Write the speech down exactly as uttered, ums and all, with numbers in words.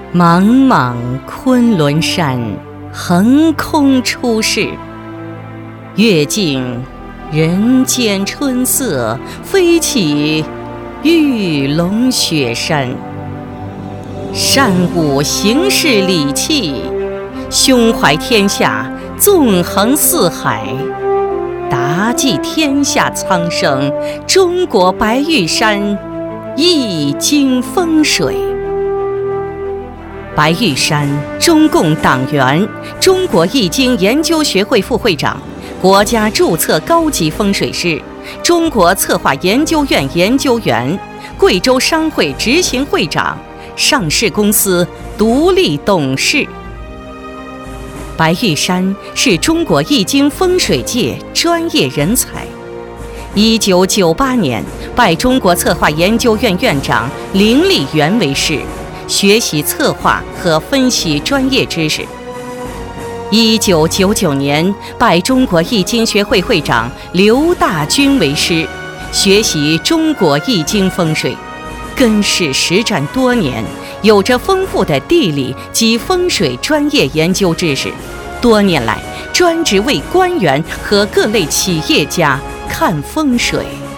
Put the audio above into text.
茫茫昆仑山，横空出世。阅尽人间春色，飞起玉龙雪山。善舞形势理气，胸怀天下，纵横四海。达济天下苍生，中国白玉山，易经风水。白玉山，中共党员，中国易经研究学会副会长，国家注册高级风水师，中国策划研究院研究员，贵州商会执行会长，上市公司独立董事。白玉山是中国易经风水界专业人才。一九九八年，拜中国策划研究院院长林立元为师，学习策划和分析专业知识。一九九九年，拜中国易经学会会长刘大军为师，学习中国易经风水，根世实战多年，有着丰富的地理及风水专业研究知识。多年来，专职为官员和各类企业家看风水。